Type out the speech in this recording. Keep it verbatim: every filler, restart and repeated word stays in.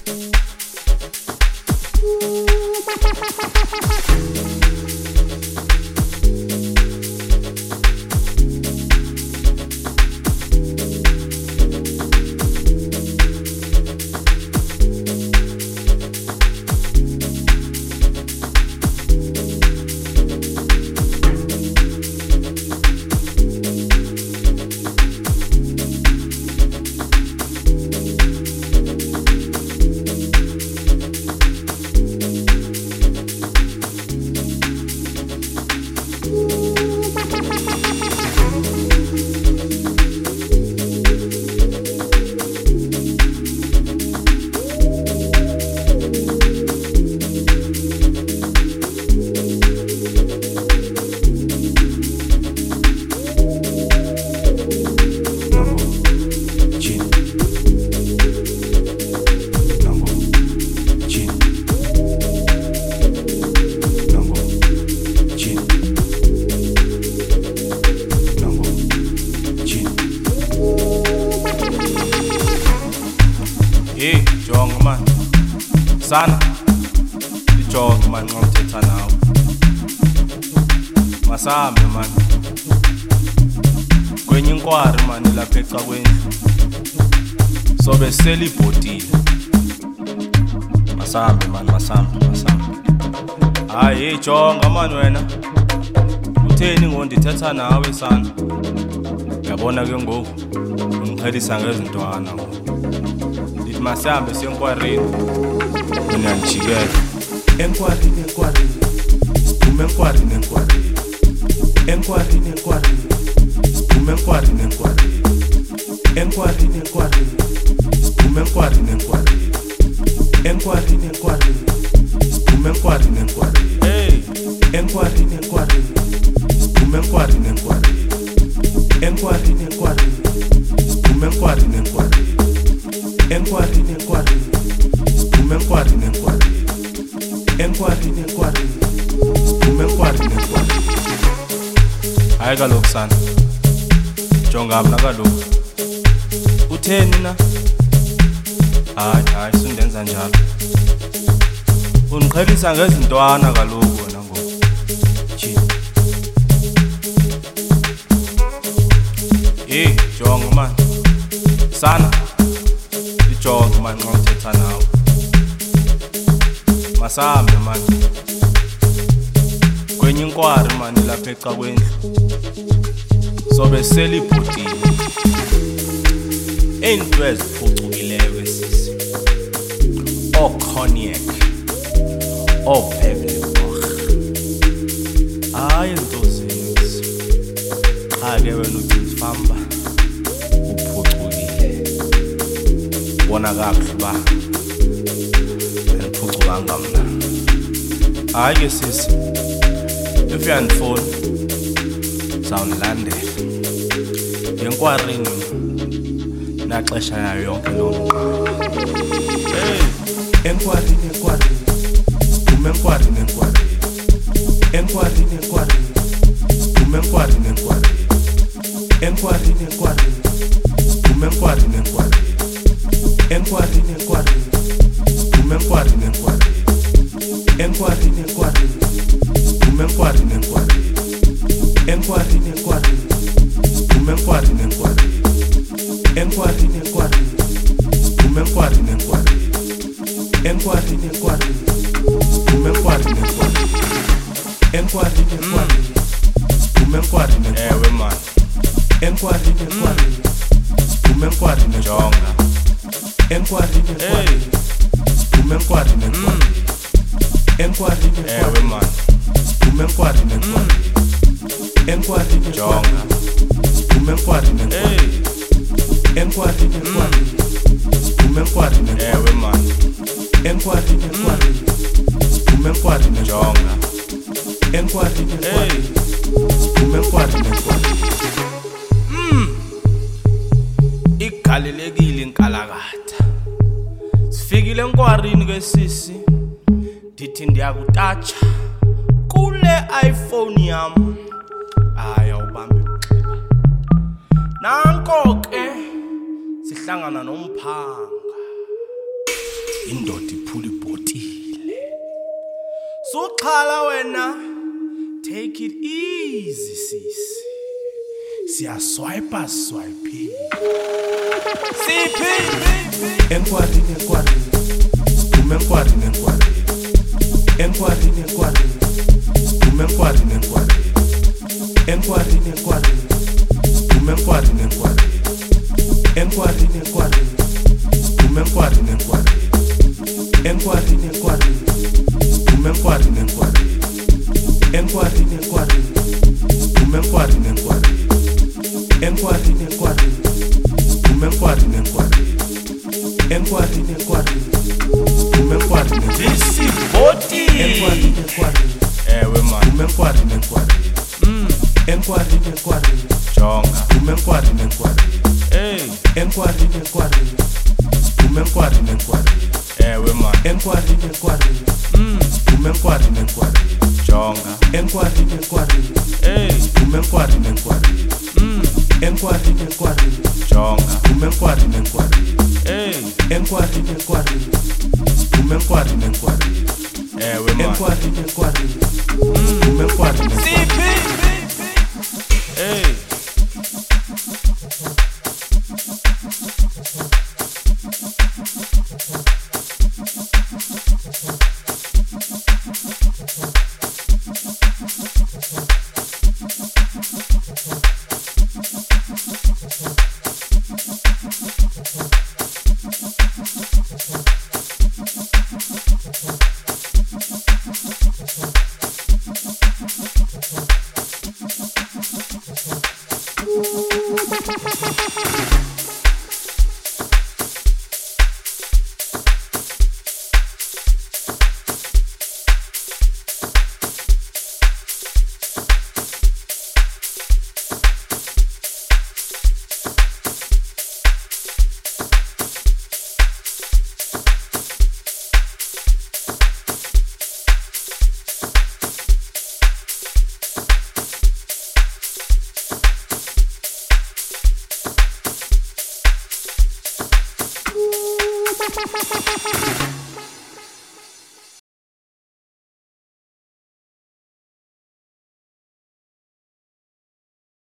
Sana ijoga man ngomthetha nawe masambe man kwenye inkwari man lapha ecakweni sobe selibhotile masambe man masambe masambe hayi ijonga man wena utheni ngondithetha nawe sana yabona ke ngoku ungixhelisa ngezintwana ndithi masambe senkwarini unanjikela enkwarini enkwarini siphume enkwarini enkwarini enkwarini enkwarini siphume enkwarini enkwarini enkwarini enkwarini siphume enkwarini enkwarini enkwarini enkwarini siphume enkwarini enkwarini hey enkwarini enkwarini siphume enkwarini enkwarini enkwarini enkwarini siphume enkwarini enkwarini enkwarini enkwarini siphume enkwarini enkwarini enkwarini enkwarini siphume enkwarini enkwarini. hayi kaloku sana jonga mna kaloku utheni na hayi hayi sundenza njalo ungiqhelisa ngezintwana kaloku wena ngoku jini hey jonga man sana ijonga man ngomthetha nawe masambe man kwenye inkwari man lapha ecakweni sobe selibhotile into eziphucukileyo esisi o-cognac o-pebblebach hayi into zenzi qha ke wena uthi mfamba uphucukile bona kakuhle uba andiphucukanga mna hayi ke sisi if uyandifona zawunilandela ngenkwarini naxesha yayo yonke loo nto hey enkwarini enkwarini siphume enkwarini enkwarini enkwarini enkwarini siphume enkwarini enkwarini enkwarini enkwarini siphume enkwarini enkwarini enkwarini enkwarini siphume enkwarini enkwarini enkwarini enkwarini siphume enkwarini enkwarini enkwarini enkwarini siphume enkwarini enkwarini enkwarini enkwarini siphume enkwarini enkwarini enkwarini enkwarini siphume enkwarini enkwarini enkwarini enkwarini siphume enkwarini ewe man enkwarini enkwarini siphume enkwarini jonga enkwarini enkwarini siphume enkwarini enkwarini enkwarini ewe man siphume enkwarini enkwarini enkwarini jonga siphume enkwarini hey enkwarini enkwarini siphume enkwarini ewe man enkwarini enkwarini siphume enkwarini jonga enkwarini hey enkwarini siphume enkwarini enkwarini. igalelekile inkalakatha sifikile enkwarini ke sisi ndithi ndiyakutatsha kule iPhone yam hayi awubambe mxeba nanko ke sihlangana nomphanga indoda iphula ibhotile. Suqhala wena, take it easy sis. Siya swipe swipe. Siphi Enkwarini enkwarini. Siphume enkwarini enkwarini. Enkwarini enkwarini. Siphume enkwarini enkwarini. Enkwarini enkwarini. Siphume enkwarini enkwarini. Enkwarini enkwarini. Siphume enkwarini enkwarini. Enkwarini enkwarini. Siphume enkwarini enkwarini. Enkwarini enkwarini. Siphume enkwarini enkwarini. Enkwarini enkwarini. Siphume enkwarini enkwarini. Enkwarini enkwarini. Siphume enkwarini enkwarini. isibhotile. Enkwarini enkwarini. Ewe man, Siphume enkwarini enkwarini. mm, Enkwarini enkwarini. jonga. Siphume enkwarini enkwarini. Hey, Enkwarini enkwarini. Siphume enkwarini enkwarini. ewe man, Enkwarini enkwarini. mm, Siphume enkwarini enkwarini. jonga. Enkwarini enkwarini. Hey, Siphume enkwarini enkwarini. mm, Enkwarini enkwarini. jonga. Siphume enkwarini enkwarini. Hey, Enkwarini enkwarini. Siphume enkwarini enkwarini. ewe man, Enkwarini enkwarini. Siphume enkwarini enkwarini. siphi hey.